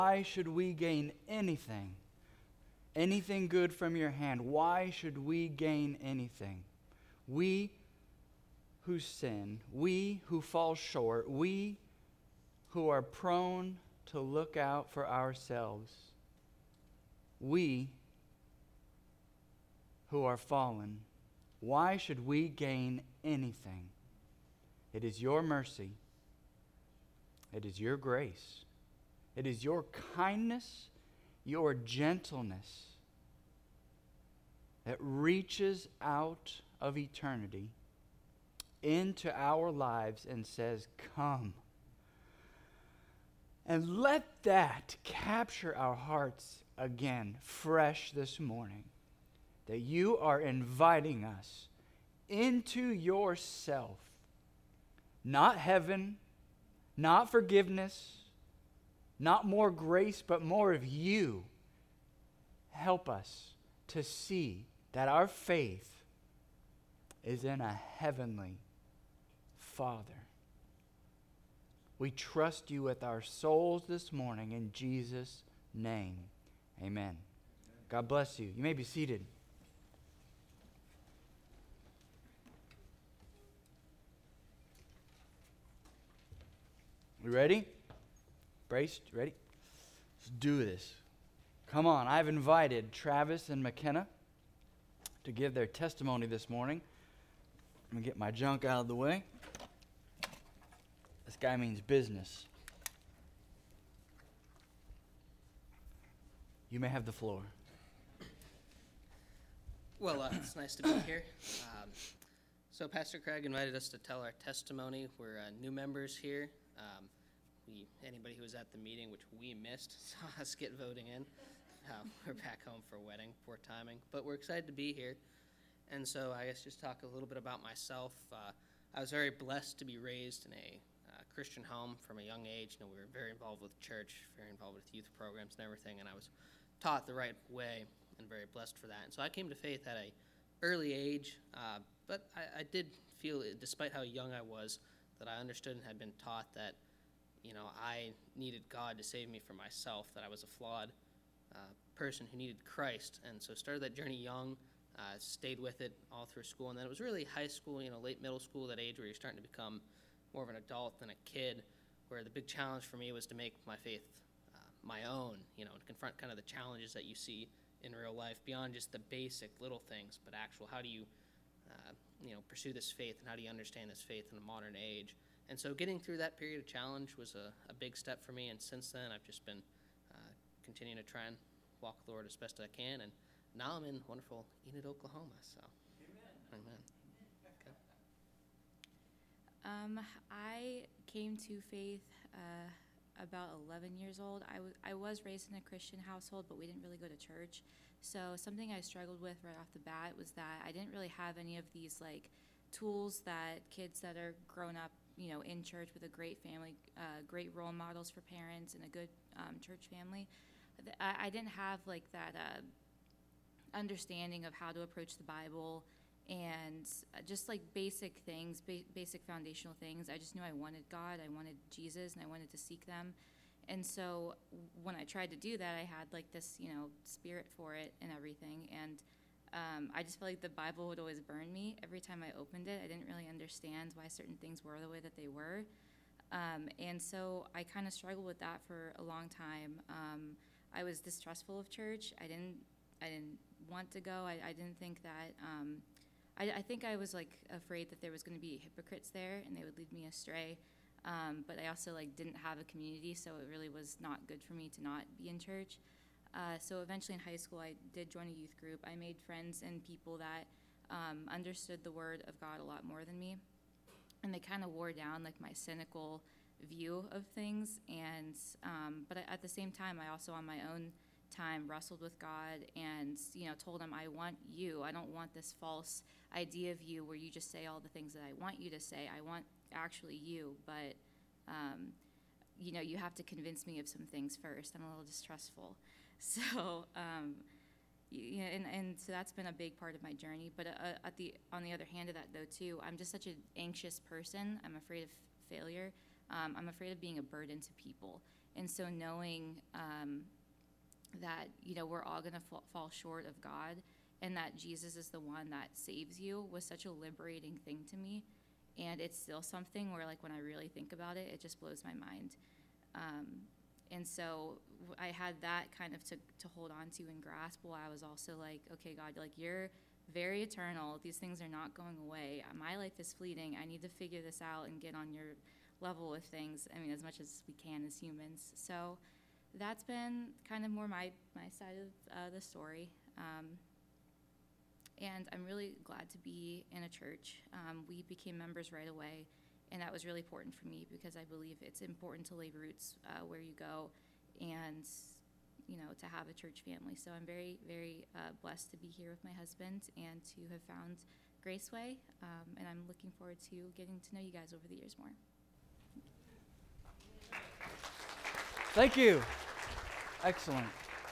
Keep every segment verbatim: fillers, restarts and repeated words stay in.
Why should we gain anything? Anything good from your hand? Why should we gain anything? We who sin, we who fall short, we who are prone to look out for ourselves, we who are fallen, why should we gain anything? It is your mercy. It is your grace. It is your kindness, your gentleness that reaches out of eternity into our lives and says, come. And let that capture our hearts again, fresh this morning, that you are inviting us into yourself. Not heaven, not forgiveness, not more grace, but more of you. Help us to see that our faith is in a heavenly Father. We trust you with our souls this morning in Jesus' name. Amen. God bless you. You may be seated. We ready? Braced? Ready? Let's do this. Come on. I've invited Travis and McKenna to give their testimony this morning. I'm going to get my junk out of the way. This guy means business. You may have the floor. Well, uh, it's nice to be here. Um, so Pastor Craig invited us to tell our testimony. We're uh, new members here. Um, we anybody who was at the meeting, which we missed, saw us get voting in. Uh, we're back home for a wedding, poor timing. But we're excited to be here. And so I guess just talk a little bit about myself. Uh, I was very blessed to be raised in a uh, Christian home from a young age. You know, we were very involved with church, very involved with youth programs and everything, and I was taught the right way and very blessed for that. And so I came to faith at a early age, uh, but I, I did feel, despite how young I was, that I understood and had been taught that, you know, I needed God to save me from myself, that I was a flawed uh, person who needed Christ. And so started that journey young, uh, stayed with it all through school, and then it was really high school, you know, late middle school, that age where you're starting to become more of an adult than a kid, where the big challenge for me was to make my faith uh, my own, you know, to confront kind of the challenges that you see in real life beyond just the basic little things, but actual, how do you, uh, you know, pursue this faith, and how do you understand this faith in a modern age? And so getting through that period of challenge was a, a big step for me, and since then I've just been uh, continuing to try and walk with the Lord as best I can, and now I'm in wonderful Enid, Oklahoma, so. Amen. Amen. Okay. Um, I came to faith uh, about eleven years old. I, w- I was raised in a Christian household, but we didn't really go to church. So something I struggled with right off the bat was that I didn't really have any of these like tools that kids that are grown up, you know, in church with a great family, uh, great role models for parents and a good um, church family. I, I didn't have like that uh, understanding of how to approach the Bible and uh, just like basic things, ba- basic foundational things. I just knew I wanted God, I wanted Jesus, and I wanted to seek them. And so when I tried to do that, I had like this, you know, spirit for it and everything. And um, I just felt like the Bible would always burn me every time I opened it. I didn't really understand why certain things were the way that they were. Um, and so I kind of struggled with that for a long time. Um, I was distrustful of church. I didn't, I didn't want to go. I, I didn't think that, um, I, I think I was like afraid that there was going to be hypocrites there and they would lead me astray. Um, but I also like didn't have a community, so it really was not good for me to not be in church. Uh, so eventually in high school, I did join a youth group. I made friends and people that um, understood the word of God a lot more than me. And they kind of wore down like my cynical view of things. And um, but at the same time, I also on my own time wrestled with God and, you know, told him, I want you. I don't want this false idea of you where you just say all the things that I want you to say. I want actually you, but um, you know, you have to convince me of some things first. I'm a little distrustful. So, um, you know, and, and so that's been a big part of my journey. But uh, at the on the other hand of that, though, too, I'm just such an anxious person. I'm afraid of failure. Um, I'm afraid of being a burden to people. And so knowing um, that, you know, we're all going to fall, fall short of God, and that Jesus is the one that saves you was such a liberating thing to me. And it's still something where, like, when I really think about it, it just blows my mind. Um, and so I had that kind of to, to hold on to and grasp, while I was also like, okay, God, like, you're very eternal. These things are not going away. My life is fleeting. I need to figure this out and get on your level with things, I mean, as much as we can as humans. So that's been kind of more my, my side of uh, the story. Um, and I'm really glad to be in a church. Um, we became members right away, and that was really important for me because I believe it's important to lay roots uh, where you go and, you know, to have a church family. So I'm very, very uh, blessed to be here with my husband and to have found Graceway, um, and I'm looking forward to getting to know you guys over the years more. Thank you. Excellent.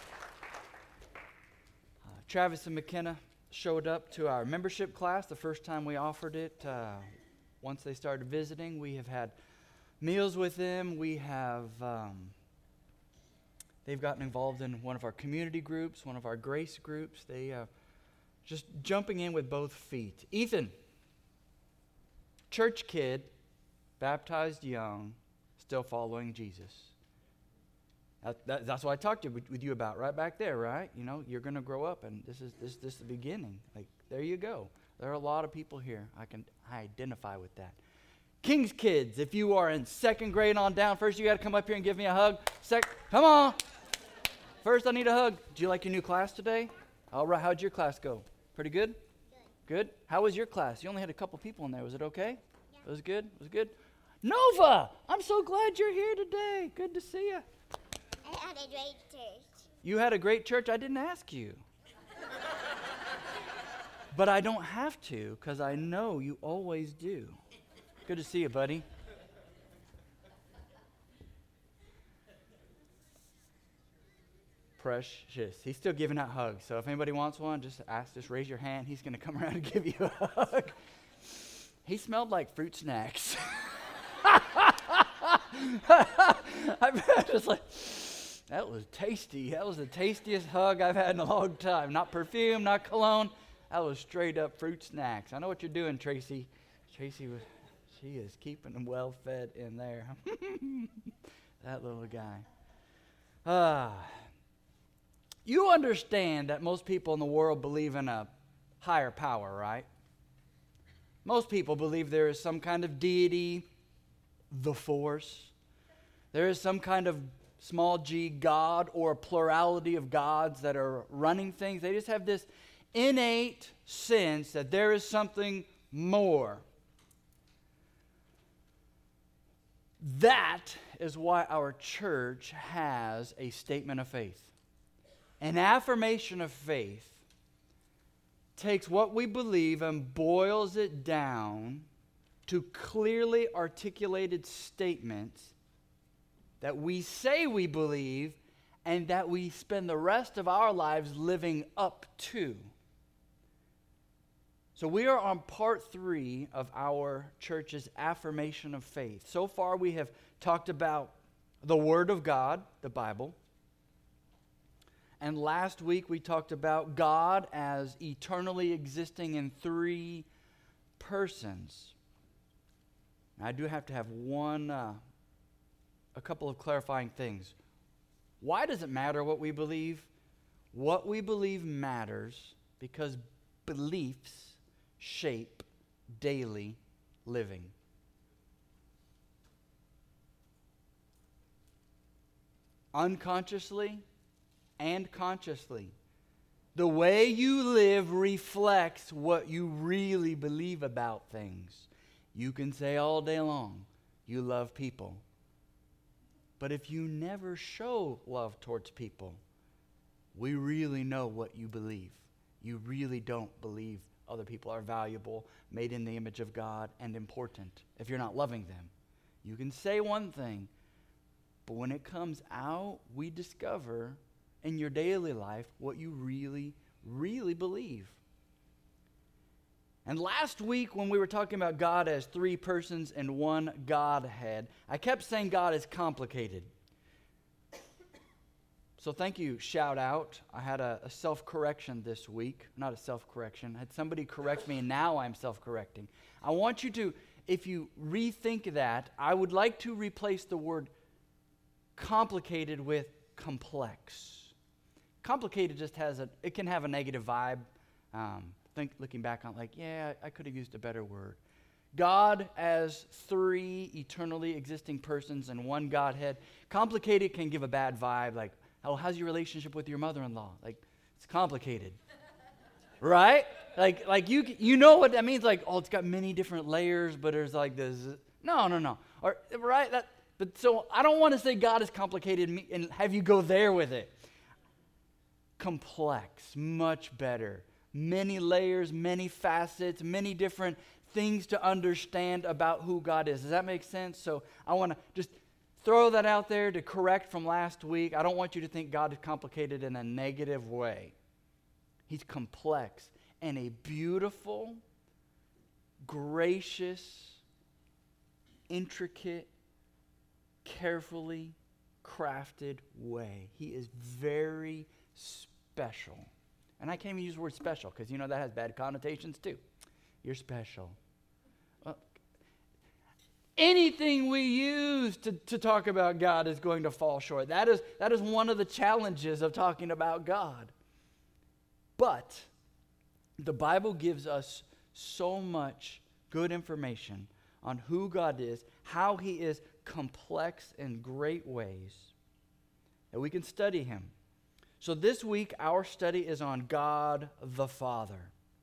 Uh, Travis and McKenna showed up to our membership class the first time we offered it. Uh, once they started visiting, we have had meals with them. We have, um, they've gotten involved in one of our community groups, one of our grace groups. They uh, just jumping in with both feet. Ethan, church kid, baptized young, still following Jesus. That, that, that's what I talked to with, with you about right back there, right? You know, you're going to grow up, and this is this this is the beginning. Like, there you go. There are a lot of people here. I can identify with that. King's kids, if you are in second grade on down, first you got to come up here and give me a hug. Sec, come on. First, I need a hug. Do you like your new class today? All right. How'd your class go? Pretty good? Good. Good? How was your class? You only had a couple people in there. Was it okay? Yeah. It was good? It was good? Nova, I'm so glad you're here today. Good to see you. I had a great church. You had a great church? I didn't ask you. But I don't have to, because I know you always do. Good to see you, buddy. Precious. He's still giving out hugs. So if anybody wants one, just ask, just raise your hand. He's going to come around and give you a hug. He smelled like fruit snacks. I'm just like, that was tasty. That was the tastiest hug I've had in a long time. Not perfume, not cologne. That was straight up fruit snacks. I know what you're doing, Tracy. Tracy was, she is keeping them well fed in there. That little guy. Ah, you understand that most people in the world believe in a higher power, right? Most people believe there is some kind of deity, the force. There is some kind of small g God or a plurality of gods that are running things. They just have this innate sense that there is something more. That is why our church has a statement of faith. An affirmation of faith takes what we believe and boils it down to clearly articulated statements that we say we believe and that we spend the rest of our lives living up to. So we are on part three of our church's affirmation of faith. So far we have talked about the Word of God, the Bible. And last week we talked about God as eternally existing in three persons. Now, I do have to have one, uh, a couple of clarifying things. Why does it matter what we believe? What we believe matters because beliefs shape daily living. Unconsciously and consciously, the way you live reflects what you really believe about things. You can say all day long, you love people. But if you never show love towards people, we really know what you believe. You really don't believe other people are valuable, made in the image of God, and important if you're not loving them. You can say one thing, but when it comes out, we discover in your daily life what you really, really believe. And last week when we were talking about God as three persons and one Godhead, I kept saying God is complicated. So thank you, shout out. I had a, a self-correction this week. Not a self-correction. I had somebody correct me, and now I'm self-correcting. I want you to, if you rethink that, I would like to replace the word complicated with complex. Complicated just has a, it can have a negative vibe. Um, think, looking back on like, yeah, I could have used a better word. God as three eternally existing persons and one Godhead. Complicated can give a bad vibe, like, oh, how's your relationship with your mother-in-law? Like, it's complicated. Right? Like, like you you know what that means? Like, oh, it's got many different layers, but there's like this. No, no, no. Or, right? That, but so I don't want to say God is complicated and have you go there with it. Complex, much better. Many layers, many facets, many different things to understand about who God is. Does that make sense? So I want to just throw that out there to correct from last week. I don't want you to think God is complicated in a negative way. He's complex in a beautiful, gracious, intricate, carefully crafted way. He is very special. And I can't even use the word special because, you know, that has bad connotations too. You're special. Well, anything we use to, to talk about God is going to fall short. That is, that is one of the challenges of talking about God. But the Bible gives us so much good information on who God is, how he is complex in great ways, that we can study him. So this week, our study is on God the Father.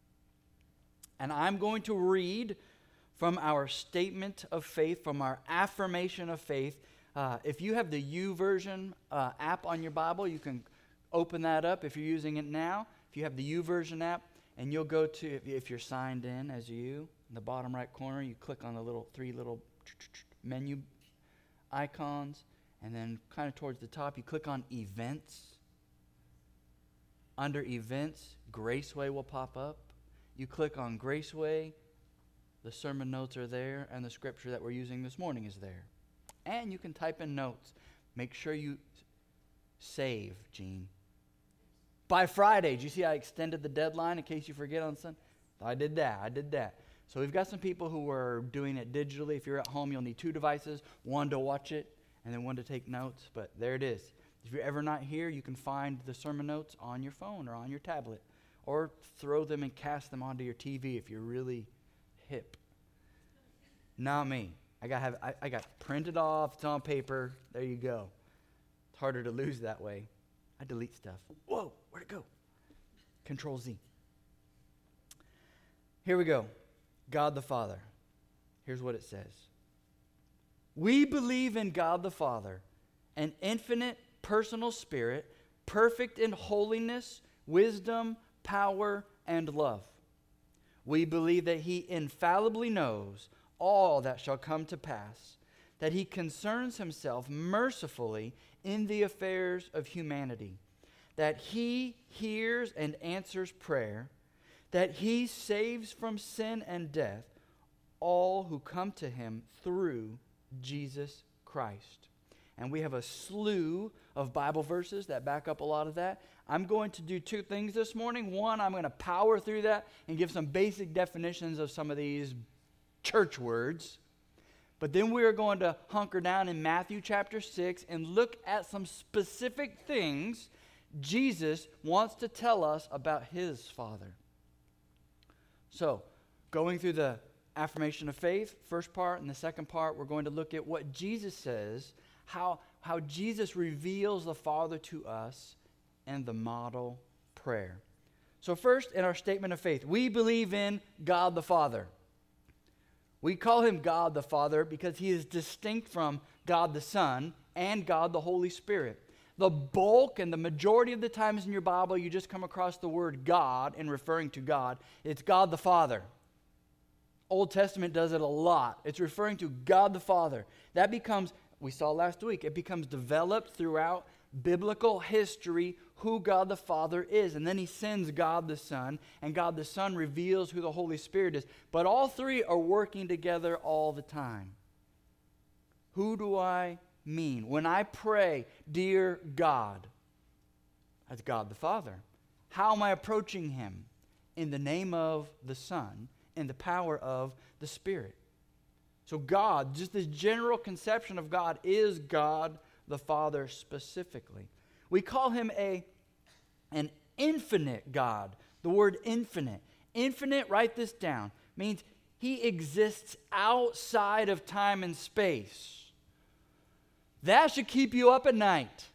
And I'm going to read from our statement of faith, from our affirmation of faith. Uh, if you have the YouVersion uh, app on your Bible, you can open that up if you're using it now. If you have the YouVersion app, and you'll go to, if, if you're signed in as you, in the bottom right corner, you click on the little three little menu icons, and then kind of towards the top, you click on Events. Under Events, Graceway will pop up. You click on Graceway, the sermon notes are there, and the scripture that we're using this morning is there. And you can type in notes. Make sure you save, Gene. By Friday, do you see I extended the deadline in case you forget on Sunday? I did that, I did that. So we've got some people who are doing it digitally. If you're at home, you'll need two devices, one to watch it, and then one to take notes. But there it is. If you're ever not here, you can find the sermon notes on your phone or on your tablet. Or throw them and cast them onto your T V if you're really hip. Not me. I got have I, I got printed off. It's on paper. There you go. It's harder to lose that way. I delete stuff. Whoa, where'd it go? Control Z. Here we go. God the Father. Here's what it says. We believe in God the Father, an infinite personal spirit, perfect in holiness, wisdom, power, and love. We believe that he infallibly knows all that shall come to pass, that he concerns himself mercifully in the affairs of humanity, that he hears and answers prayer, that he saves from sin and death all who come to him through Jesus Christ. And we have a slew of Bible verses that back up a lot of that. I'm going to do two things this morning. One, I'm going to power through that and give some basic definitions of some of these church words. But then we are going to hunker down in Matthew chapter six and look at some specific things Jesus wants to tell us about his Father. So, going through the affirmation of faith, first part, and the second part, we're going to look at what Jesus says, how, how Jesus reveals the Father to us in the model prayer. So first, in our statement of faith, we believe in God the Father. We call him God the Father because he is distinct from God the Son and God the Holy Spirit. The bulk and the majority of the times in your Bible, you just come across the word God in referring to God. It's God the Father. Old Testament does it a lot. It's referring to God the Father. That becomes, we saw last week, it becomes developed throughout biblical history who God the Father is. And then he sends God the Son, and God the Son reveals who the Holy Spirit is. But all three are working together all the time. Who do I mean? When I pray, dear God, That's God the Father. How am I approaching him? In the name of the Son, in the power of the Spirit. So God, just this general conception of God, is God the Father specifically. We call him a, an infinite God. The word infinite. Infinite, write this down, means he exists outside of time and space. That should keep you up at night.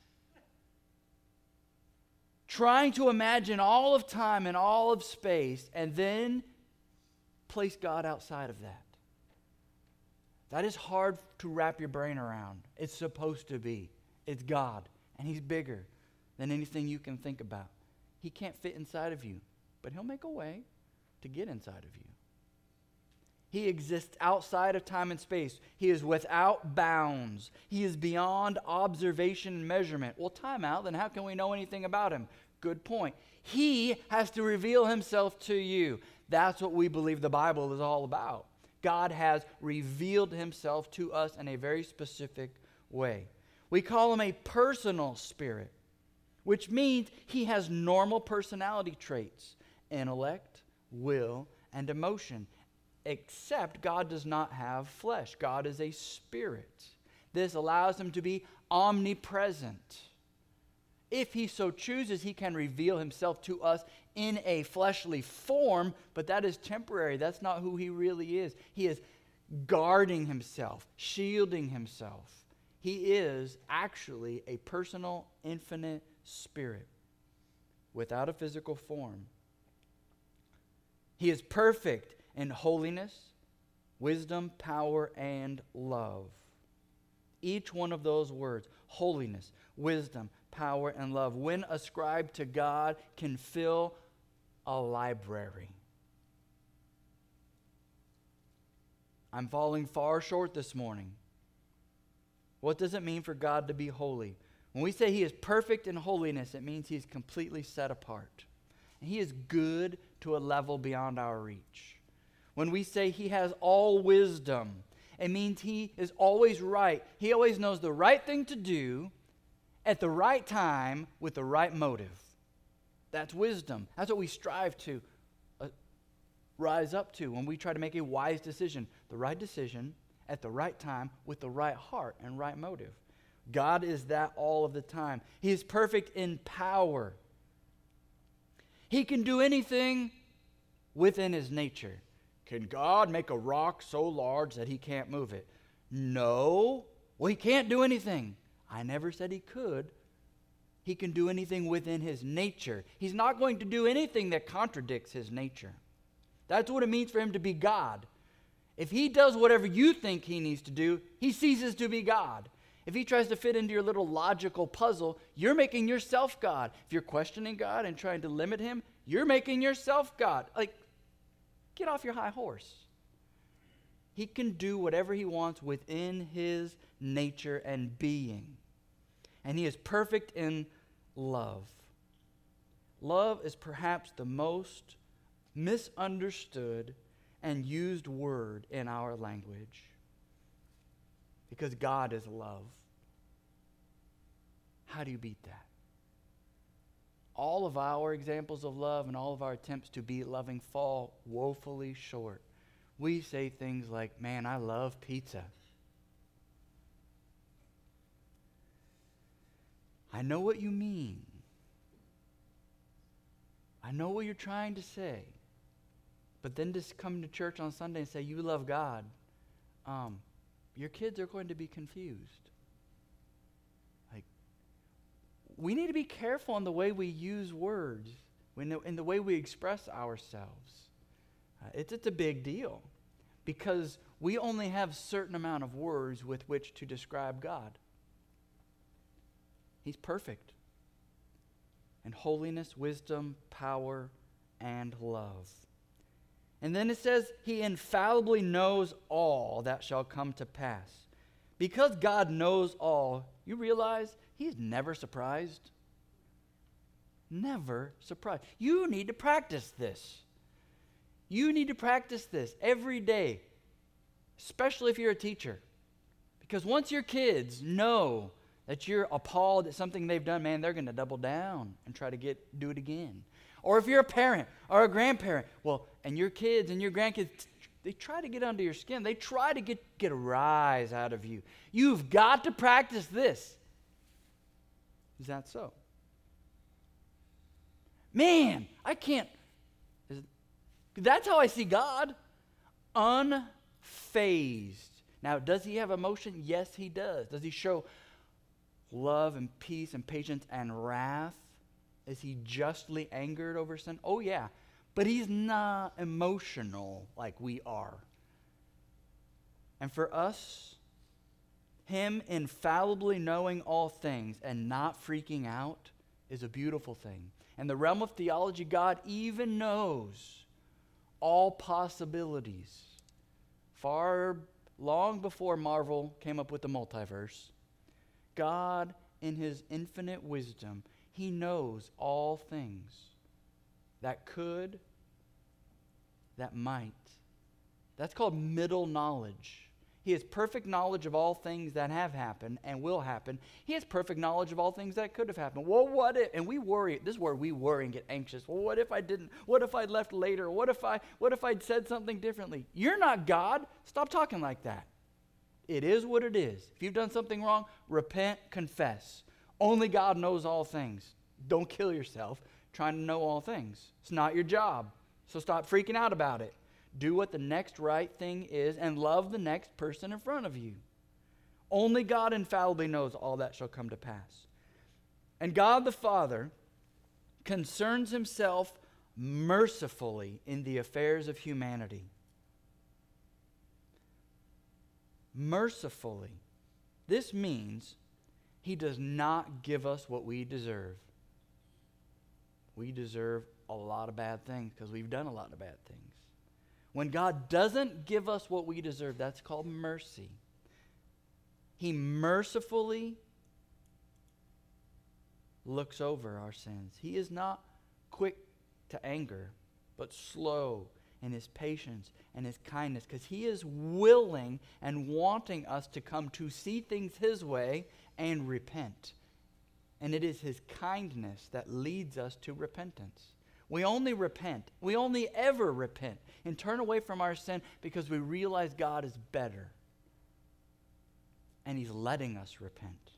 Trying to imagine all of time and all of space and then place God outside of that. That is hard to wrap your brain around. It's supposed to be. It's God, and he's bigger than anything you can think about. He can't fit inside of you, but he'll make a way to get inside of you. He exists outside of time and space. He is without bounds. He is beyond observation and measurement. Well, time out, then how can we know anything about him? Good point. He has to reveal himself to you. That's what we believe the Bible is all about. God has revealed himself to us in a very specific way. We call him a personal spirit, which means he has normal personality traits, intellect, will, and emotion. Except God does not have flesh. God is a spirit. This allows him to be omnipresent. If he so chooses, he can reveal himself to us in a fleshly form, but that is temporary. That's not who he really is. He is guarding himself, shielding himself. He is actually a personal, infinite spirit without a physical form. He is perfect in holiness, wisdom, power, and love. Each one of those words, holiness, wisdom, power, and love, when ascribed to God, can fill a library. I'm falling far short this morning. What does it mean for God to be holy? When we say he is perfect in holiness, it means he's completely set apart. And he is good to a level beyond our reach. When we say he has all wisdom, it means he is always right. He always knows the right thing to do at the right time with the right motive. That's wisdom. That's what we strive to uh, rise up to when we try to make a wise decision. The right decision at the right time with the right heart and right motive. God is that all of the time. He is perfect in power. He can do anything within his nature. Can God make a rock so large that he can't move it? No. Well, he can't do anything. I never said he could. He can do anything within his nature. He's not going to do anything that contradicts his nature. That's what it means for him to be God. If he does whatever you think he needs to do, he ceases to be God. If he tries to fit into your little logical puzzle, you're making yourself God. If you're questioning God and trying to limit him, you're making yourself God. Like, get off your high horse. He can do whatever he wants within his nature and being. And he is perfect in love. Love is perhaps the most misunderstood and used word in our language. Because God is love. How do you beat that? All of our examples of love and all of our attempts to be loving fall woefully short. We say things like, man, I love pizza. I know what you mean. I know what you're trying to say. But then just come to church on Sunday and say, you love God. Um, your kids are going to be confused. Like, we need to be careful in the way we use words, in the, in the way we express ourselves. Uh, it's, it's a big deal because we only have a certain amount of words with which to describe God. He's perfect in holiness, wisdom, power, and love. And then it says, he infallibly knows all that shall come to pass. Because God knows all, you realize he's never surprised. Never surprised. You need to practice this. You need to practice this every day, especially if you're a teacher. Because once your kids know that you're appalled at something they've done, man, they're going to double down and try to get do it again. Or if you're a parent or a grandparent, well, and your kids and your grandkids, they try to get under your skin. They try to get, get a rise out of you. You've got to practice this. Is that so? Man, I can't. Is it, that's how I see God. Unfazed. Now, does he have emotion? Yes, he does. Does he show love and peace and patience and wrath? Is he justly angered over sin? Oh, yeah. But he's not emotional like we are. And for us, him infallibly knowing all things and not freaking out is a beautiful thing. In the realm of theology, God even knows all possibilities. Far, long before Marvel came up with the multiverse, God, in his infinite wisdom, he knows all things that could, that might. That's called middle knowledge. He has perfect knowledge of all things that have happened and will happen. He has perfect knowledge of all things that could have happened. Well, what if, and we worry, this is where we worry and get anxious. Well, what if I didn't? What if I'd left later? What if I, what if I'd said something differently? You're not God. Stop talking like that. It is what it is. If you've done something wrong, repent, confess. Only God knows all things. Don't kill yourself trying to know all things. It's not your job. So stop freaking out about it. Do what the next right thing is and love the next person in front of you. Only God infallibly knows all that shall come to pass. And God the Father concerns himself mercifully in the affairs of humanity. Mercifully. This means he does not give us what we deserve. We deserve a lot of bad things because we've done a lot of bad things. When God doesn't give us what we deserve, that's called mercy. He mercifully looks over our sins. He is not quick to anger, but slow in his patience and his kindness, because he is willing and wanting us to come to see things his way and repent. And it is his kindness that leads us to repentance. We only repent. We only ever repent and turn away from our sin because we realize God is better. And he's letting us repent.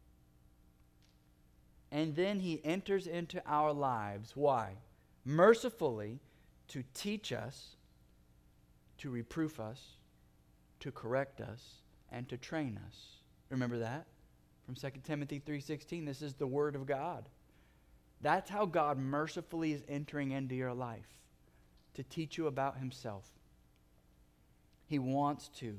And then he enters into our lives. Why? Mercifully to teach us, to reproof us, to correct us, and to train us. Remember that? From Second Timothy three sixteen, this is the word of God. That's how God mercifully is entering into your life, to teach you about himself. He wants to.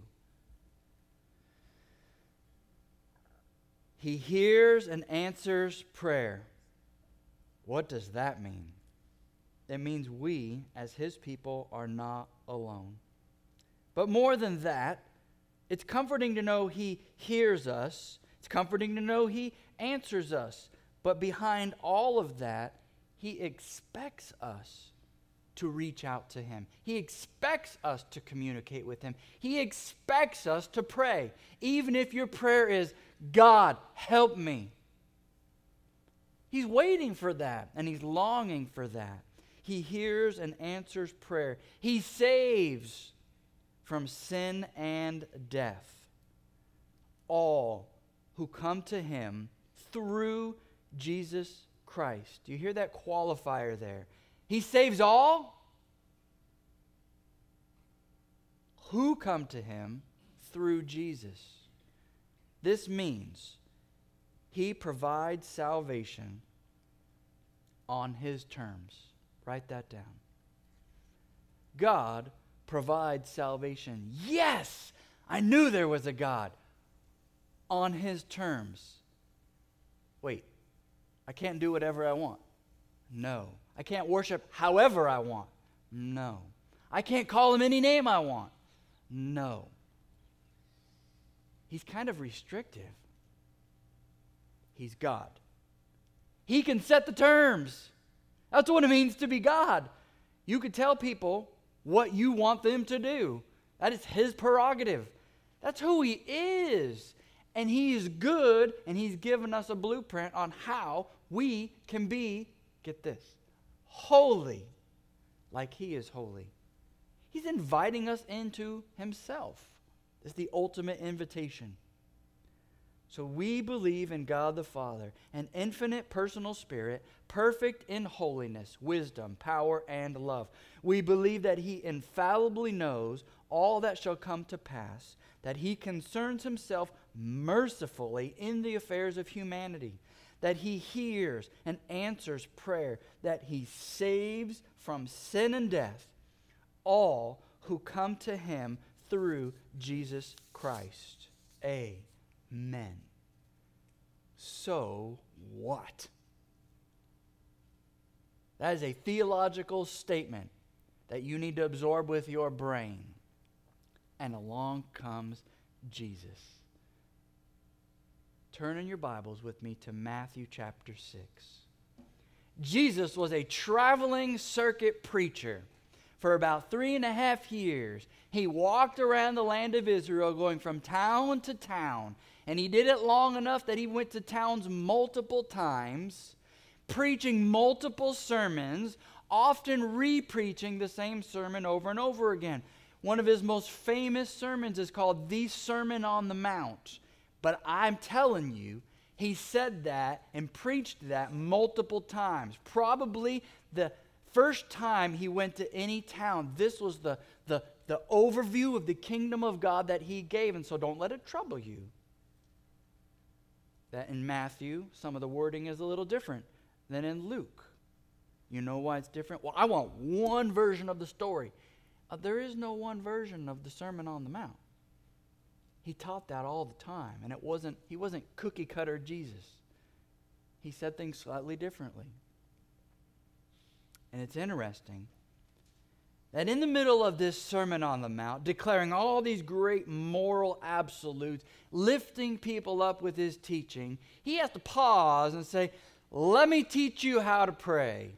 He hears and answers prayer. What does that mean? It means we, as his people, are not alone. But more than that, it's comforting to know he hears us. It's comforting to know he answers us. But behind all of that, he expects us to reach out to him. He expects us to communicate with him. He expects us to pray. Even if your prayer is, God, help me. He's waiting for that, and he's longing for that. He hears and answers prayer. He saves from sin and death all who come to him through Jesus Christ. Do you hear that qualifier there? He saves all who come to him through Jesus. This means he provides salvation on his terms. Write that down. God provides salvation. Yes! I knew there was a God. On his terms. Wait. I can't do whatever I want. No. I can't worship however I want. No. I can't call him any name I want. No. He's kind of restrictive. He's God. He can set the terms. That's what it means to be God. You could tell people what you want them to do. That is his prerogative. That's who he is. And he is good, and he's given us a blueprint on how we can be, get this, holy like he is holy. He's inviting us into himself. It's the ultimate invitation. So we believe in God the Father, an infinite personal spirit, perfect in holiness, wisdom, power, and love. We believe that he infallibly knows all that shall come to pass, that he concerns himself mercifully in the affairs of humanity, that he hears and answers prayer, that he saves from sin and death all who come to him through Jesus Christ. Amen. So what? That is a theological statement that you need to absorb with your brain. And along comes Jesus. Turn in your Bibles with me to Matthew chapter six. Jesus was a traveling circuit preacher. For about three and a half years, he walked around the land of Israel going from town to town. And he did it long enough that he went to towns multiple times, preaching multiple sermons, often re-preaching the same sermon over and over again. One of his most famous sermons is called the Sermon on the Mount. But I'm telling you, he said that and preached that multiple times. Probably the first time he went to any town, this was the, the, the overview of the kingdom of God that he gave. And so don't let it trouble you that in Matthew, some of the wording is a little different than in Luke. You know why it's different? Well, I want one version of the story. Uh, there is no one version of the Sermon on the Mount. He taught that all the time, and it wasn't he wasn't cookie cutter Jesus. He said things slightly differently. And it's interesting that in the middle of this Sermon on the Mount, declaring all these great moral absolutes, lifting people up with his teaching, he has to pause and say, "Let me teach you how to pray."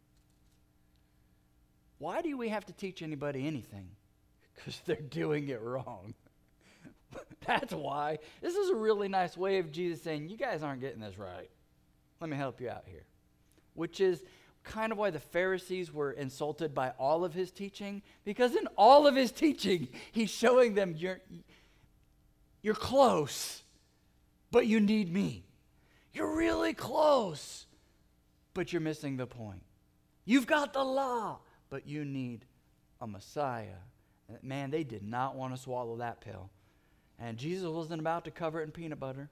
Why do we have to teach anybody anything? Because they're doing it wrong. That's why. This is a really nice way of Jesus saying, you guys aren't getting this right. Let me help you out here. Which is kind of why the Pharisees were insulted by all of his teaching. Because in all of his teaching, he's showing them, you're, you're close, but you need me. You're really close, but you're missing the point. You've got the law, but you need a Messiah. And man, they did not want to swallow that pill. And Jesus wasn't about to cover it in peanut butter.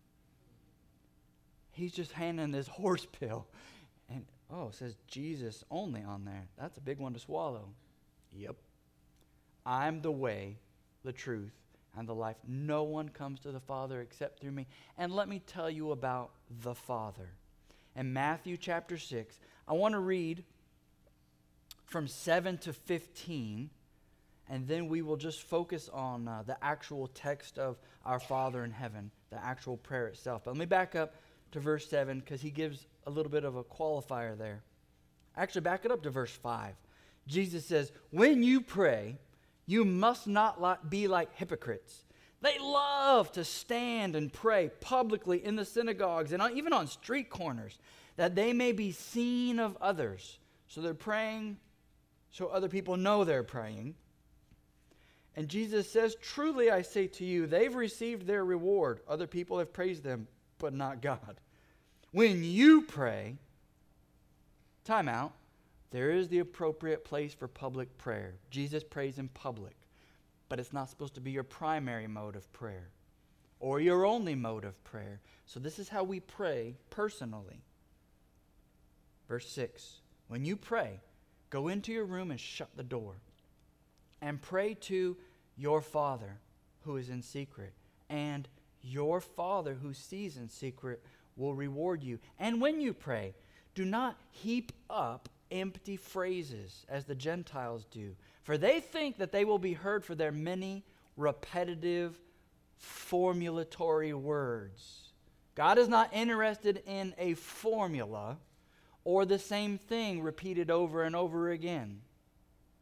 He's just handing this horse pill. And, oh, it says Jesus only on there. That's a big one to swallow. Yep. I'm the way, the truth, and the life. No one comes to the Father except through me. And let me tell you about the Father. In Matthew chapter six, I want to read from seven to fifteen. And then we will just focus on uh, the actual text of our Father in heaven, the actual prayer itself. But let me back up to verse seven because he gives a little bit of a qualifier there. Actually, back it up to verse five. Jesus says, when you pray, you must not li- be like hypocrites. They love to stand and pray publicly in the synagogues and even on street corners, that they may be seen of others. So they're praying so other people know they're praying. And Jesus says, truly I say to you, they've received their reward. Other people have praised them, but not God. When you pray, time out, there is the appropriate place for public prayer. Jesus prays in public, but it's not supposed to be your primary mode of prayer or your only mode of prayer. So this is how we pray personally. Verse six, when you pray, go into your room and shut the door. And pray to your Father who is in secret. And your Father who sees in secret will reward you. And when you pray, do not heap up empty phrases as the Gentiles do. For they think that they will be heard for their many repetitive, formulatory words. God is not interested in a formula or the same thing repeated over and over again.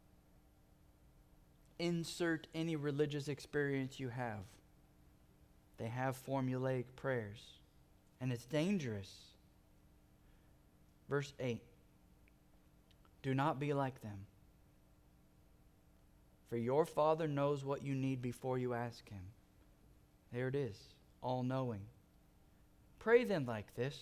Insert any religious experience you have. They have formulaic prayers, and it's dangerous. Verse eight. Do not be like them, for your Father knows what you need before you ask Him. There it is, all-knowing. Pray then like this.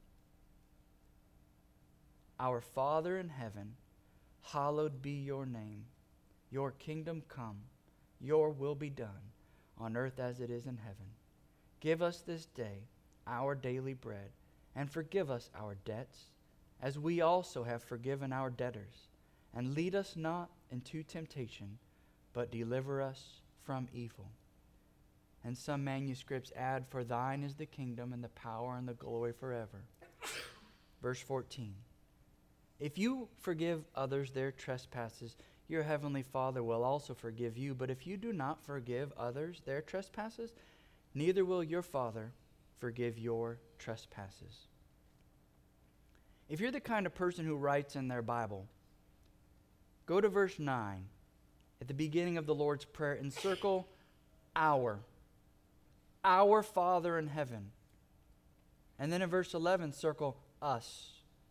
Our Father in heaven, hallowed be your name. Your kingdom come. Your will be done on earth as it is in heaven. Give us this day our daily bread, and forgive us our debts, as we also have forgiven our debtors. And lead us not into temptation, but deliver us from evil. And some manuscripts add, for thine is the kingdom and the power and the glory forever. Verse fourteen. If you forgive others their trespasses, your heavenly Father will also forgive you. But if you do not forgive others their trespasses, neither will your Father forgive your trespasses. If you're the kind of person who writes in their Bible, go to verse nine at the beginning of the Lord's Prayer and circle our. Our Father in heaven. And then in verse eleven, circle us.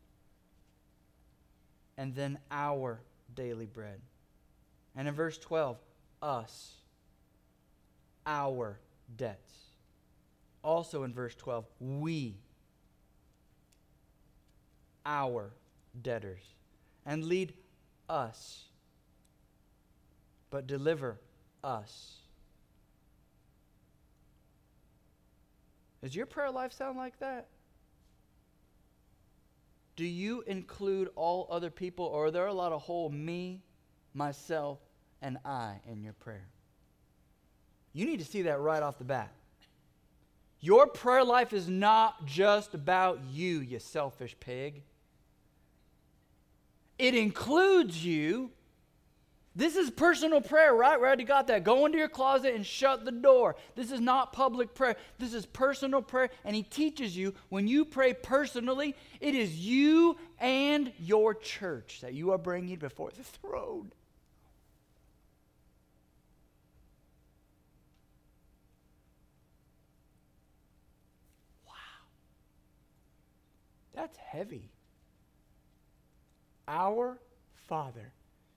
And then our daily bread. And in verse twelve, us. Our debts. Also in verse twelve, we. Our debtors. And lead us. But deliver us. Does your prayer life sound like that? Do you include all other people, or are there a lot of whole me, myself, and I in your prayer? You need to see that right off the bat. Your prayer life is not just about you, you selfish pig. It includes you. This is personal prayer, right? We already got that. Go into your closet and shut the door. This is not public prayer. This is personal prayer. And he teaches you when you pray personally, it is you and your church that you are bringing before the throne. Wow. That's heavy. Our Father.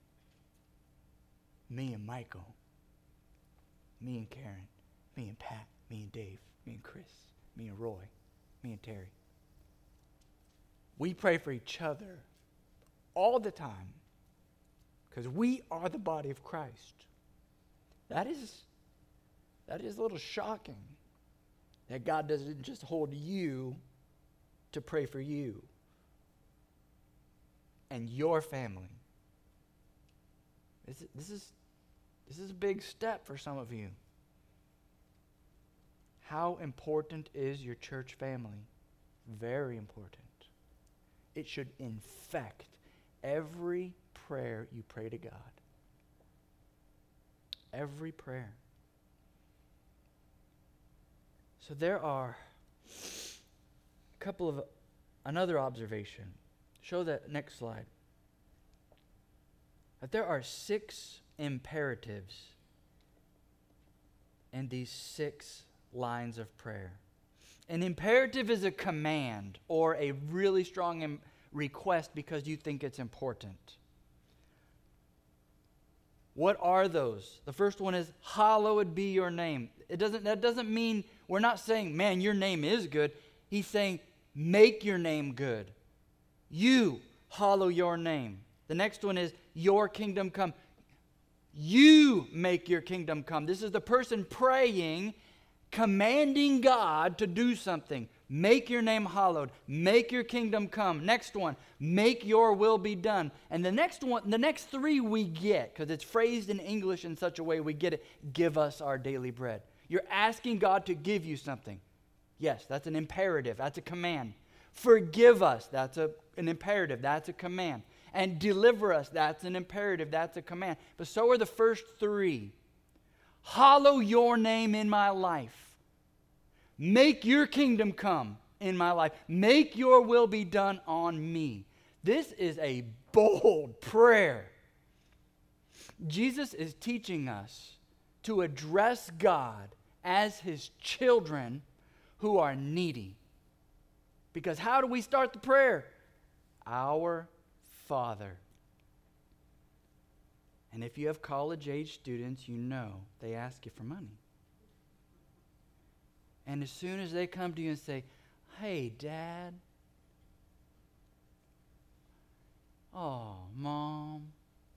Me and Michael, me and Karen, me and Pat, me and Dave, me and Chris, me and Roy, me and Terry. We pray for each other all the time because we are the body of Christ. That is, that is a little shocking that God doesn't just hold you to pray for you and your family. This, this is this is a big step for some of you. How important is your church family? Very important. It should infect every prayer you pray to God. Every prayer. So there are a couple of, another observation. Show that next slide. That there are six imperatives in these six lines of prayer. An imperative is a command or a really strong im- request because you think it's important. What are those? The first one is, hallowed be your name. It doesn't, that doesn't mean, we're not saying, man, your name is good. He's saying, make your name good. You hallow your name. The next one is, your kingdom come. You make your kingdom come. This is the person praying, commanding God to do something. Make your name hallowed. Make your kingdom come. Next one, make your will be done. And the next one, the next three we get, because it's phrased in English in such a way we get it. Give us our daily bread. You're asking God to give you something. Yes, that's an imperative. That's a command. Forgive us. That's a, an imperative. That's a command. And deliver us. That's an imperative. That's a command. But so are the first three. Hallow your name in my life. Make your kingdom come in my life. Make your will be done on me. This is a bold prayer. Jesus is teaching us to address God as his children who are needy. Because how do we start the prayer? Our Father. And if you have college-age students, you know they ask you for money. And as soon as they come to you and say, hey, Dad. Oh, Mom.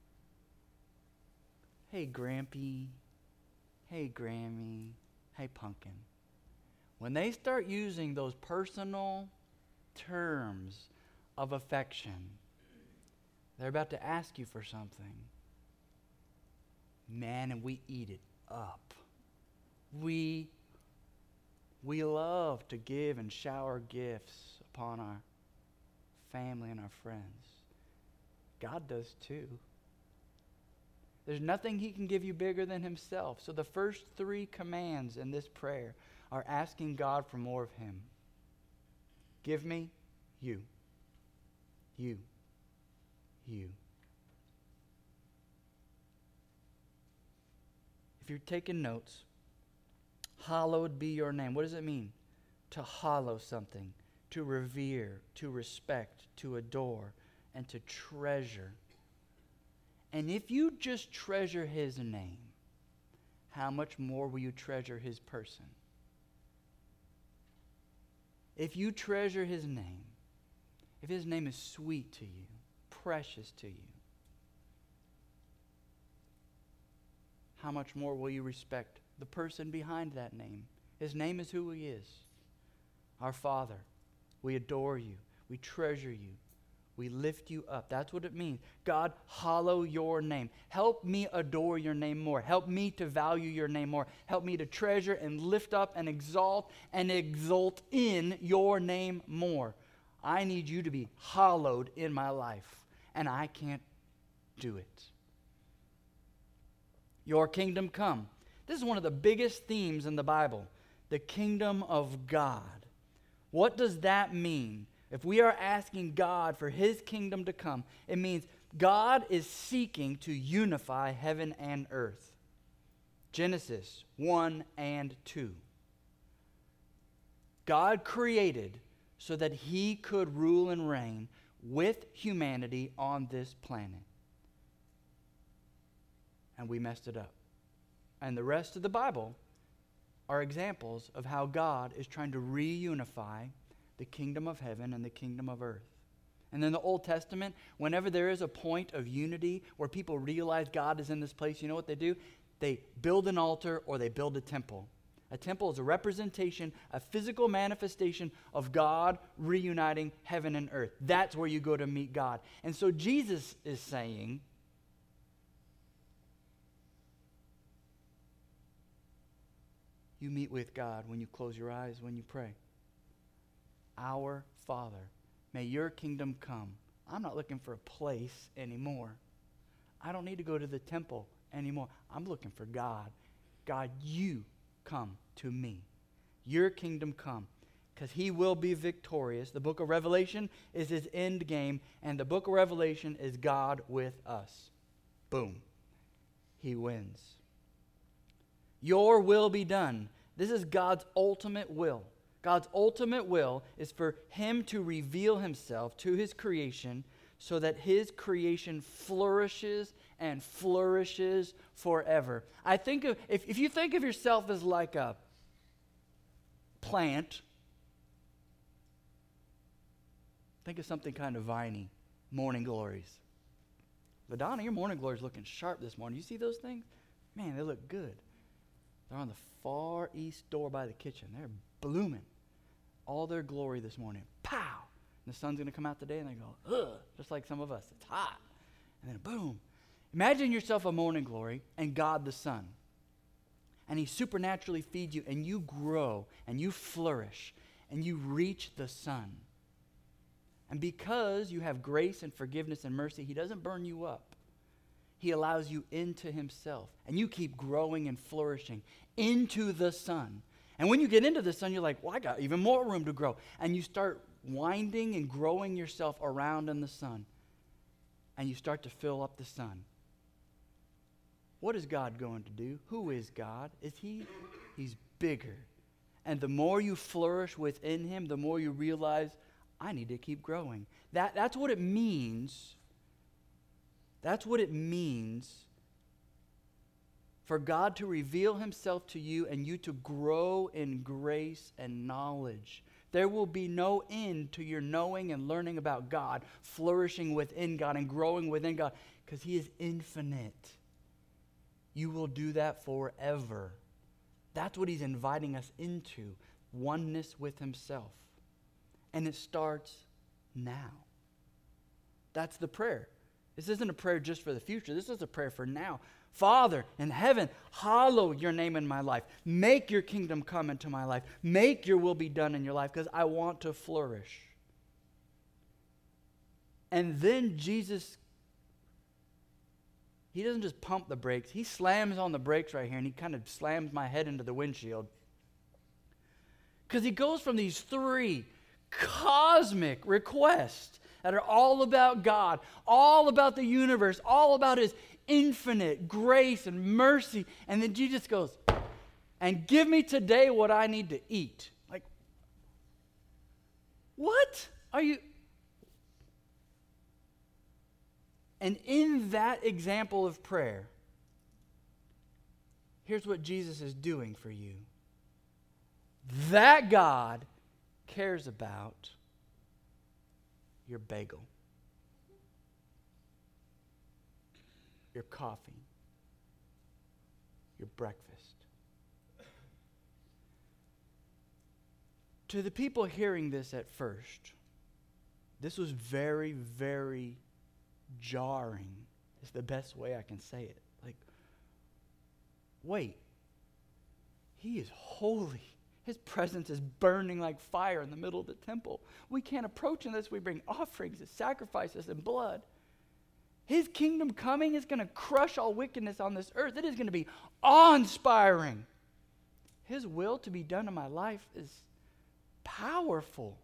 Hey, Grampy. Hey, Grammy. Hey, Pumpkin. When they start using those personal terms of affection, they're about to ask you for something. Man, and we eat it up. We, we love to give and shower gifts upon our family and our friends. God does too. There's nothing he can give you bigger than himself. So the first three commands in this prayer are asking God for more of him. Give me you. You. You. If you're taking notes, hallowed be your name. What does it mean? To hallow something, to revere, to respect, to adore, and to treasure. And if you just treasure his name, how much more will you treasure his person? If you treasure his name, if his name is sweet to you, precious to you, how much more will you respect the person behind that name? His name is who he is. Our Father, we adore you. We treasure you. We lift you up. That's what it means. God, hallow your name. Help me adore your name more. Help me to value your name more. Help me to treasure and lift up and exalt and exult in your name more. I need you to be hallowed in my life, and I can't do it. Your kingdom come. This is one of the biggest themes in the Bible, the kingdom of God. What does that mean? If we are asking God for his kingdom to come, it means God is seeking to unify heaven and earth. Genesis one and two. God created so that he could rule and reign with humanity on this planet. And we messed it up. And the rest of the Bible are examples of how God is trying to reunify the kingdom of heaven and the kingdom of earth. And in the Old Testament, whenever there is a point of unity where people realize God is in this place, you know what they do? They build an altar or they build a temple. A temple is a representation, a physical manifestation of God reuniting heaven and earth. That's where you go to meet God. And so Jesus is saying, you meet with God when you close your eyes, when you pray. Our Father, may your kingdom come. I'm not looking for a place anymore. I don't need to go to the temple anymore. I'm looking for God. God, you come to me. Your kingdom come, because he will be victorious. The book of Revelation is his end game, and the book of Revelation is God with us. Boom. He wins. Your will be done. This is God's ultimate will. God's ultimate will is for him to reveal himself to his creation so that his creation flourishes and flourishes forever. I think of, if, if you think of yourself as like a plant, think of something kind of viney, morning glories. LaDonna, your morning glories looking sharp this morning. You see those things? Man, they look good. They're on the far east door by the kitchen. They're blooming. All their glory this morning. Pow! And the sun's going to come out today and they go, ugh, just like some of us. It's hot. And then boom. Imagine yourself a morning glory and God the sun. And he supernaturally feeds you and you grow and you flourish and you reach the sun. And because you have grace and forgiveness and mercy, he doesn't burn you up. He allows you into himself. And you keep growing and flourishing into the sun. And when you get into the sun, you're like, well, I got even more room to grow. And you start winding and growing yourself around in the sun. And you start to fill up the sun. What is God going to do? Who is God? Is he? He's bigger. And the more you flourish within him, the more you realize, I need to keep growing. That, that's what it means. That's what it means for God to reveal himself to you and you to grow in grace and knowledge. There will be no end to your knowing and learning about God, flourishing within God and growing within God, because he is infinite. You will do that forever. That's what he's inviting us into, oneness with himself. And it starts now. That's the prayer. This isn't a prayer just for the future. This is a prayer for now. Father in heaven, hallow your name in my life. Make your kingdom come into my life. Make your will be done in your life because I want to flourish. And then Jesus, he doesn't just pump the brakes. He slams on the brakes right here and he kind of slams my head into the windshield. Because he goes from these three cosmic requests that are all about God, all about the universe, all about his infinite grace and mercy. And then Jesus goes, and give me today what I need to eat. Like, what are you? And in that example of prayer, here's what Jesus is doing for you. That God cares about your bagel, your coffee, your breakfast. To the people hearing this at first, this was very, very jarring. Is the best way I can say it. Like, wait, he is holy. His presence is burning like fire in the middle of the temple. We can't approach unless we bring offerings and sacrifices and blood. His kingdom coming is going to crush all wickedness on this earth. It is going to be awe-inspiring. His will to be done in my life is powerful.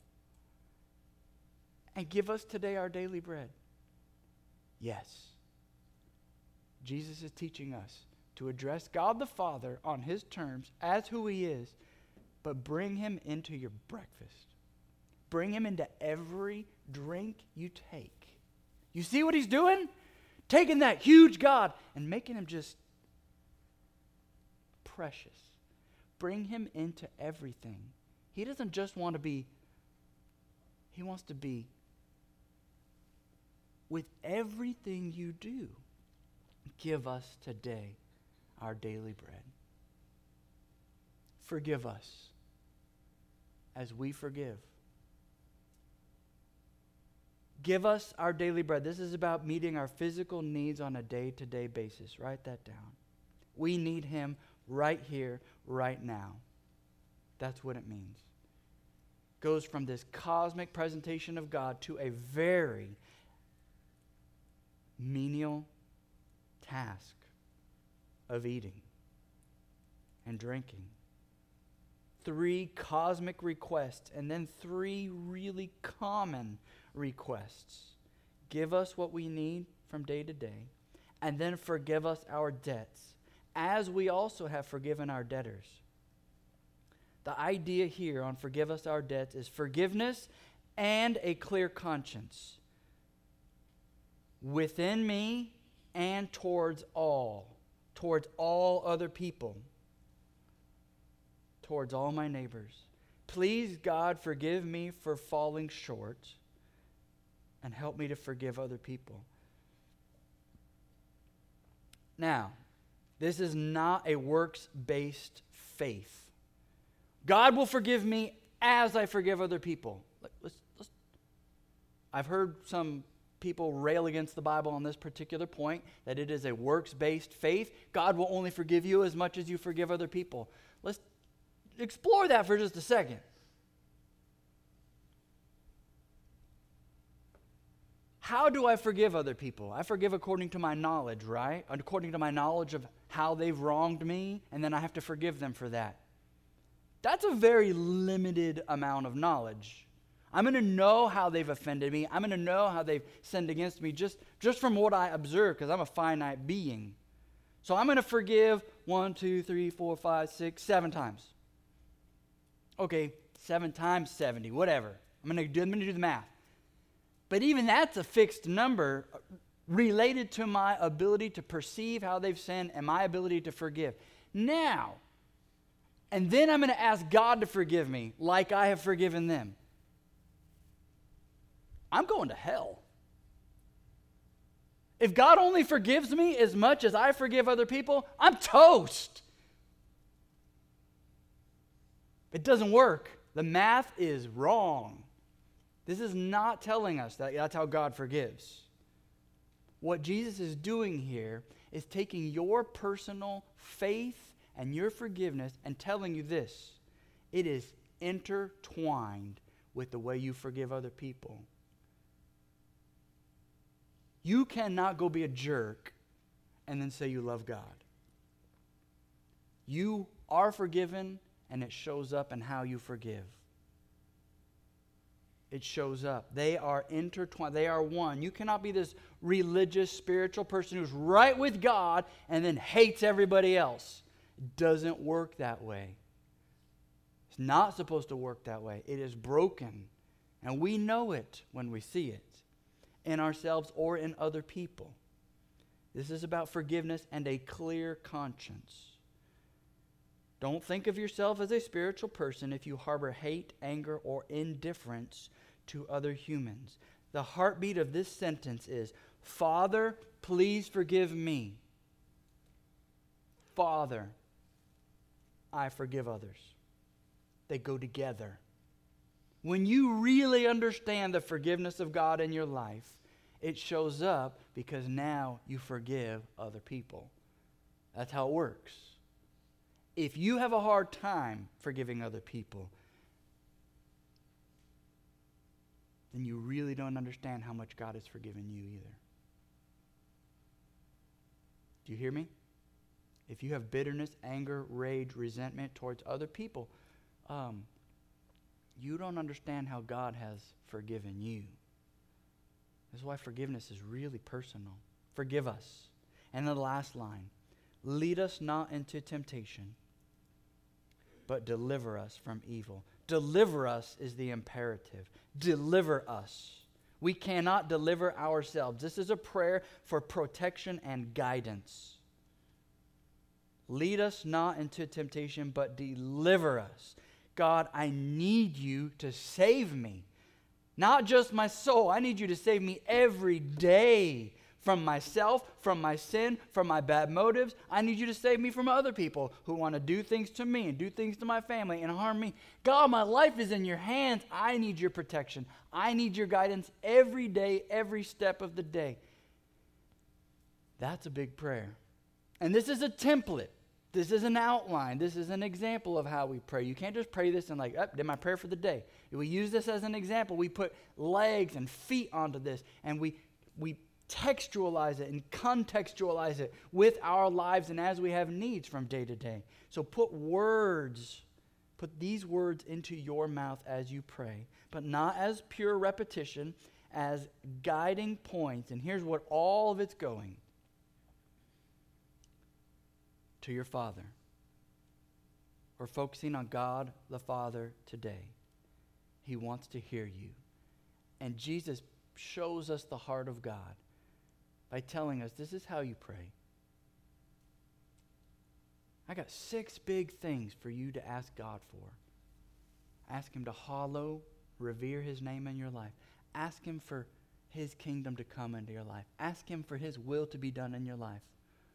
And give us today our daily bread. Yes. Jesus is teaching us to address God the Father on his terms as who he is, but bring him into your breakfast. Bring him into every drink you take. You see what he's doing? Taking that huge God and making him just precious. Bring him into everything. He doesn't just want to be, he wants to be with everything you do. Give us today our daily bread. Forgive us as we forgive. Give us our daily bread. This is about meeting our physical needs on a day-to-day basis. Write that down. We need him right here, right now. That's what it means. Goes from this cosmic presentation of God to a very menial task of eating and drinking. Three cosmic requests and then three really common requests. Give us what we need from day to day, and then forgive us our debts, as we also have forgiven our debtors. The idea here on forgive us our debts is forgiveness and a clear conscience within me and towards all, towards all other people, towards all my neighbors. Please, God, forgive me for falling short and help me to forgive other people. Now, this is not a works-based faith. God will forgive me as I forgive other people. Let's, let's, I've heard some people rail against the Bible on this particular point, that it is a works-based faith. God will only forgive you as much as you forgive other people. Let's explore that for just a second. How do I forgive other people? I forgive according to my knowledge, right? According to my knowledge of how they've wronged me, and then I have to forgive them for that. That's a very limited amount of knowledge. I'm going to know how they've offended me. I'm going to know how they've sinned against me just, just from what I observe, because I'm a finite being. So I'm going to forgive one, two, three, four, five, six, seven times. Okay, seven times seventy, whatever. I'm going to do, I'm going to do the math. But even that's a fixed number related to my ability to perceive how they've sinned and my ability to forgive. Now, and then I'm going to ask God to forgive me like I have forgiven them. I'm going to hell. If God only forgives me as much as I forgive other people, I'm toast. It doesn't work. The math is wrong. This is not telling us that that's how God forgives. What Jesus is doing here is taking your personal faith and your forgiveness and telling you this. It is intertwined with the way you forgive other people. You cannot go be a jerk and then say you love God. You are forgiven, and it shows up in how you forgive. It shows up. They are intertwined. They are one. You cannot be this religious, spiritual person who's right with God and then hates everybody else. It doesn't work that way. It's not supposed to work that way. It is broken, and we know it when we see it in ourselves or in other people. This is about forgiveness and a clear conscience. Don't think of yourself as a spiritual person if you harbor hate, anger, or indifference to other humans. The heartbeat of this sentence is, Father, please forgive me. Father, I forgive others. They go together. When you really understand the forgiveness of God in your life, it shows up because now you forgive other people. That's how it works. If you have a hard time forgiving other people, then you really don't understand how much God has forgiven you either. Do you hear me? If you have bitterness, anger, rage, resentment towards other people, um, you don't understand how God has forgiven you. That's why forgiveness is really personal. Forgive us. And the last line, lead us not into temptation, but deliver us from evil. Deliver us is the imperative. Deliver us. We cannot deliver ourselves. This is a prayer for protection and guidance. Lead us not into temptation, but deliver us. God, I need you to save me. Not just my soul. I need you to save me every day from myself, from my sin, from my bad motives. I need you to save me from other people who want to do things to me and do things to my family and harm me. God, my life is in your hands. I need your protection. I need your guidance every day, every step of the day. That's a big prayer. And this is a template. This is an outline. This is an example of how we pray. You can't just pray this and like, oh, did my prayer for the day. We use this as an example. We put legs and feet onto this, and we we textualize it and contextualize it with our lives and as we have needs from day to day. So put words, put these words into your mouth as you pray, but not as pure repetition, as guiding points. And here's what all of it's going. To your Father. We're focusing on God the Father today. He wants to hear you. And Jesus shows us the heart of God by telling us this is how you pray. I got six big things for you to ask God for. Ask him to hallow, revere his name in your life. Ask him for his kingdom to come into your life. Ask him for his will to be done in your life.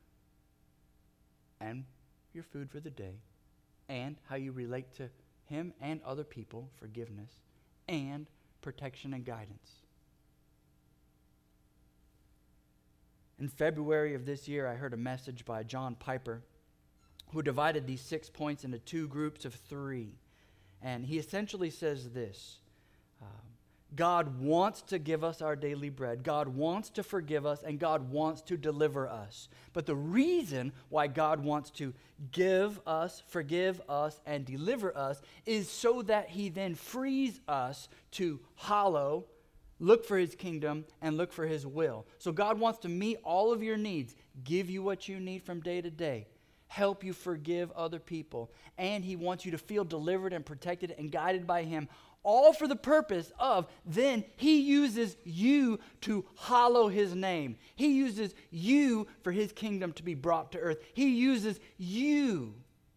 And your food for the day, and how you relate to him and other people, forgiveness, and protection and guidance. In February of this year, I heard a message by John Piper, who divided these six points into two groups of three. And he essentially says this. Um, God wants to give us our daily bread. God wants to forgive us, and God wants to deliver us. But the reason why God wants to give us, forgive us, and deliver us is so that he then frees us to hallow, look for his kingdom, and look for his will. So God wants to meet all of your needs, give you what you need from day to day. help you forgive other people, and he wants you to feel delivered and protected and guided by him, all for the purpose of then he uses you to hallow his name. He uses you for his kingdom to be brought to earth. He uses you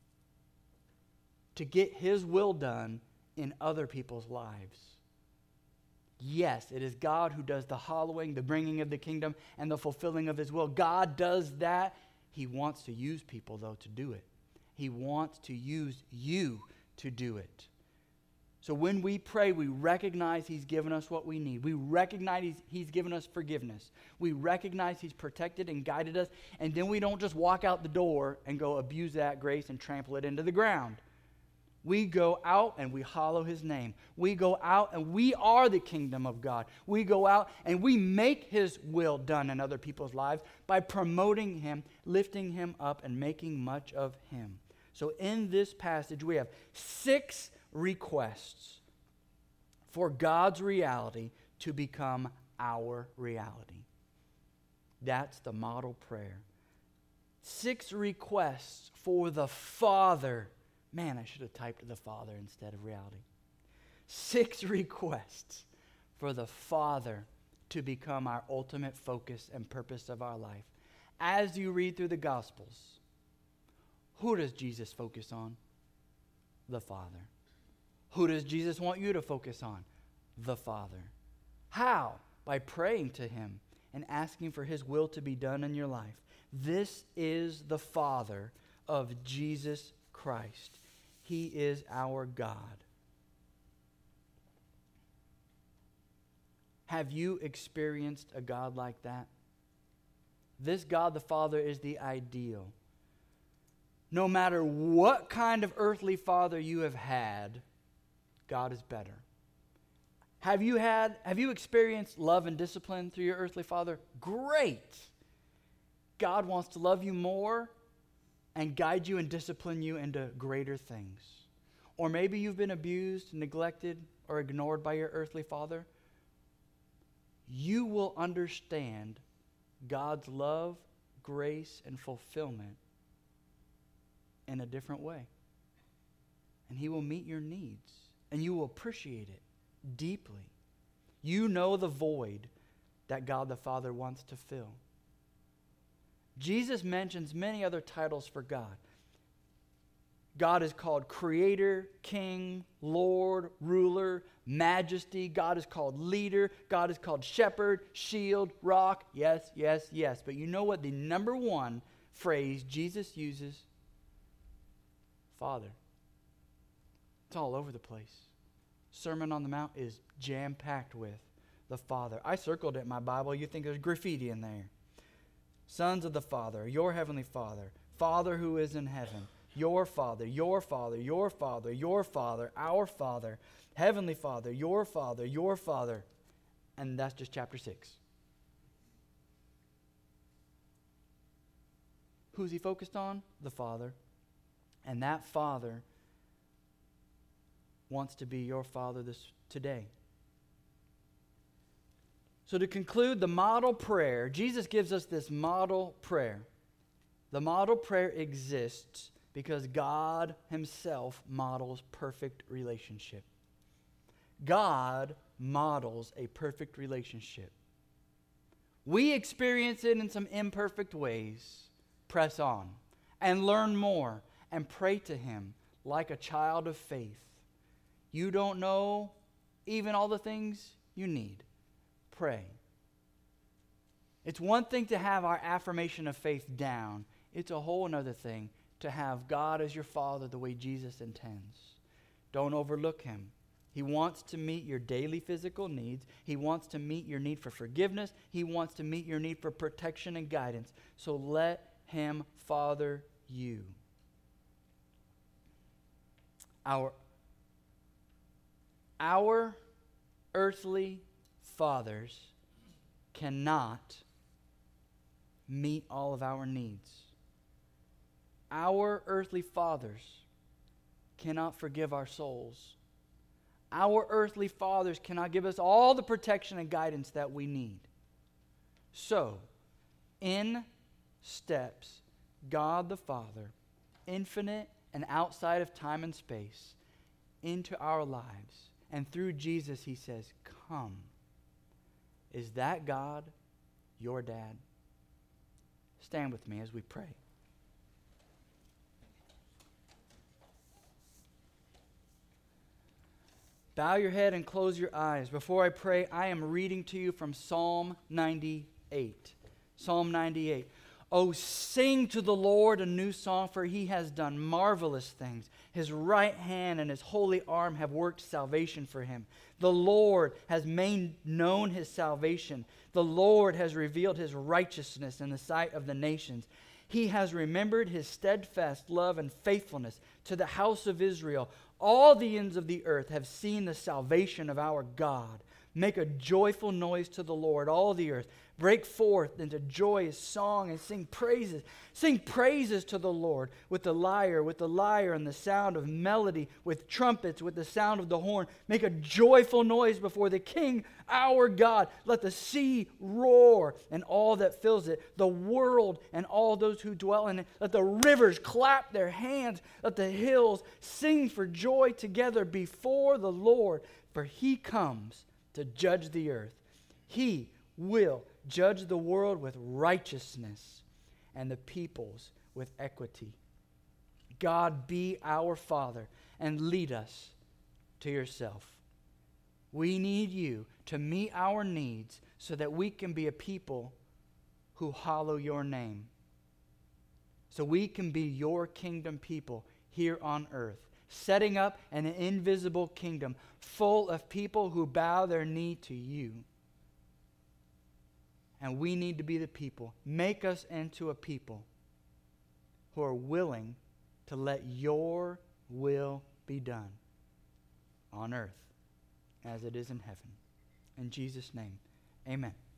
to get his will done in other people's lives. Yes, it is God who does the hallowing, the bringing of the kingdom, and the fulfilling of his will. God does that. He wants to use people, though, to do it. He wants to use you to do it. So when we pray, we recognize he's given us what we need. We recognize he's, he's given us forgiveness. We recognize he's protected and guided us. And then we don't just walk out the door and go abuse that grace and trample it into the ground. We go out and we hallow his name. We go out and we are the kingdom of God. We go out and we make his will done in other people's lives by promoting him, lifting him up, and making much of him. So in this passage, we have six requests for God's reality to become our reality. That's the model prayer. Six requests for the Father. Man, I should have typed the Father instead of reality. Six requests for the Father to become our ultimate focus and purpose of our life. As you read through the Gospels, who does Jesus focus on? The Father. Who does Jesus want you to focus on? The Father. How? By praying to him and asking for his will to be done in your life. This is the Father of Jesus Christ. He is our God. Have you experienced a God like that? This God the Father is the ideal. No matter what kind of earthly father you have had, God is better. Have you had, have you experienced love and discipline through your earthly father? Great. God wants to love you more and guide you and discipline you into greater things. Or maybe you've been abused, neglected, or ignored by your earthly father. You will understand God's love, grace, and fulfillment in a different way. And he will meet your needs, and you will appreciate it deeply. You know the void that God the Father wants to fill. Jesus mentions many other titles for God. God is called Creator, King, Lord, Ruler, Majesty. God is called Leader. God is called Shepherd, Shield, Rock. Yes, yes, yes. But you know what the number one phrase Jesus uses? Father. It's all over the place. Sermon on the Mount is jam-packed with the Father. I circled it in my Bible. You think there's graffiti in there. Sons of the Father, your heavenly Father, Father who is in heaven, your Father, your Father, your Father, your Father, our Father, heavenly Father, your Father, your Father. And that's just chapter six. Who's he focused on? The Father. And that Father wants to be your Father this today. So to conclude the model prayer, Jesus gives us this model prayer. The model prayer exists because God himself models perfect relationship. God models a perfect relationship. We experience it in some imperfect ways. Press on and learn more and pray to him like a child of faith. You don't know even all the things you need. Pray. It's one thing to have our affirmation of faith down. It's a whole another thing to have God as your Father the way Jesus intends. Don't overlook him. He wants to meet your daily physical needs. He wants to meet your need for forgiveness. He wants to meet your need for protection and guidance. So let him father you. Our, our earthly fathers cannot meet all of our needs. Our earthly fathers cannot forgive our souls. Our earthly fathers cannot give us all the protection and guidance that we need. So, in steps God the Father infinite and outside of time and space, into our lives. And through Jesus, he says, come. Is that God your dad? Stand with me as we pray. Bow your head and close your eyes. Before I pray, I am reading to you from Psalm ninety-eight. Psalm ninety-eight. Oh, sing to the Lord a new song, for he has done marvelous things. His right hand and his holy arm have worked salvation for him. The Lord has made known his salvation. The Lord has revealed his righteousness in the sight of the nations. He has remembered his steadfast love and faithfulness to the house of Israel. All the ends of the earth have seen the salvation of our God. Make a joyful noise to the Lord, all the earth. Break forth into joyous song and sing praises. Sing praises to the Lord with the lyre, with the lyre and the sound of melody, with trumpets, with the sound of the horn. Make a joyful noise before the King, our God. Let the sea roar and all that fills it, the world and all those who dwell in it. Let the rivers clap their hands. Let the hills sing for joy together before the Lord, for he comes to judge the earth. He will judge the world with righteousness and the peoples with equity. God, be our Father and lead us to yourself. We need you to meet our needs so that we can be a people who hallow your name. So we can be your kingdom people here on earth, setting up an invisible kingdom full of people who bow their knee to you. And we need to be the people. Make us into a people who are willing to let your will be done on earth as it is in heaven. In Jesus' name, amen.